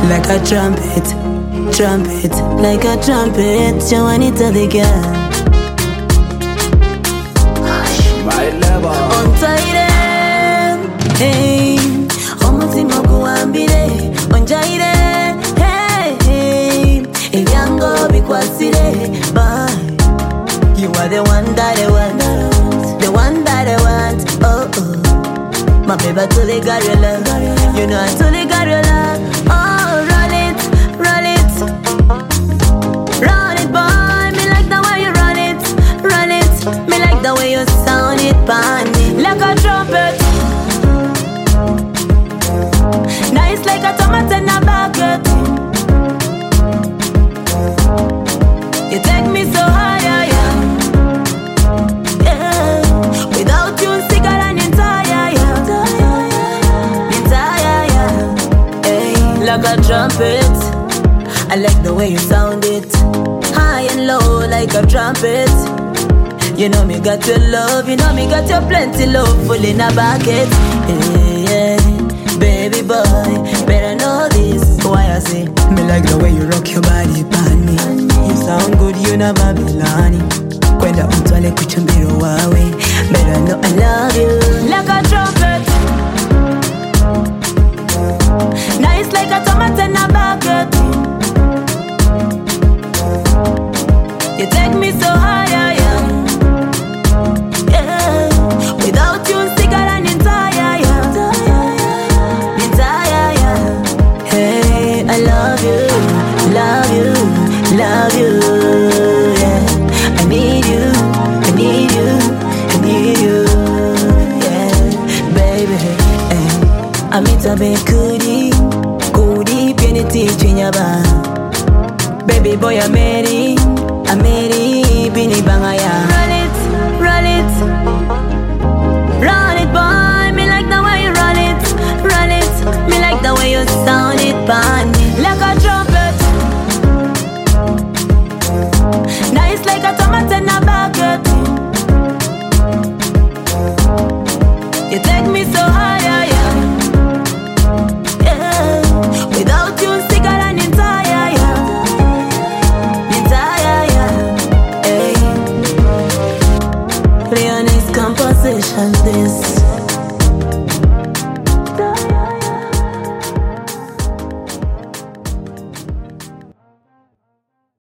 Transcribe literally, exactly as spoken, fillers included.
like a trumpet, trumpet, like a trumpet. You want it to the girl. My lover. Ontaire, hey, omutima guwambire, onjaire, hey, hey, ebyango bikwasire, bye. You are the one that I want, the one that I want, oh oh. My baby, totally got your love, you know I totally got your love. Oh, roll it, roll it, roll it, boy. Me like the way you roll it, roll it. Me like the way you sound it, panny, like a trumpet. Nice like a tomato in a bucket. You take me so high, yeah, yeah. Without you, cigar and entire, yeah, entire, yeah. Hey, like a trumpet. I like the way you sound it, high and low like a trumpet. You know me got your love, you know me got your plenty love, full in a bucket. Hey, yeah. Baby boy, better know this. Why I say, me like the way you rock your body, bunny. You sound good, you know Babylon. Kwenda mtwale kuchumbiro wawe. Better know I love you like a trumpet. Nice like a tomato in a bucket. You take me so high, yeah, yeah. Without you, cigar and entire, yeah, entire, yeah. Hey, I love you, love you, love you, yeah. I need you, I need you, I need you, yeah, baby. Hey, I'm it a bit goodie, goodie, penny teaching ya ba. Baby boy, I'm ready, I'm ready, bini bangaya. Roll it, roll it, roll it, boy. Me like the way you roll it, roll it. Me like the way you sound it, bunny, like a trumpet. Nice like a tomato in a bucket. You take me so high, yeah, yeah. Without you, cigar and entire, yeah, entire, yeah. Hey, Leonie's composition, this.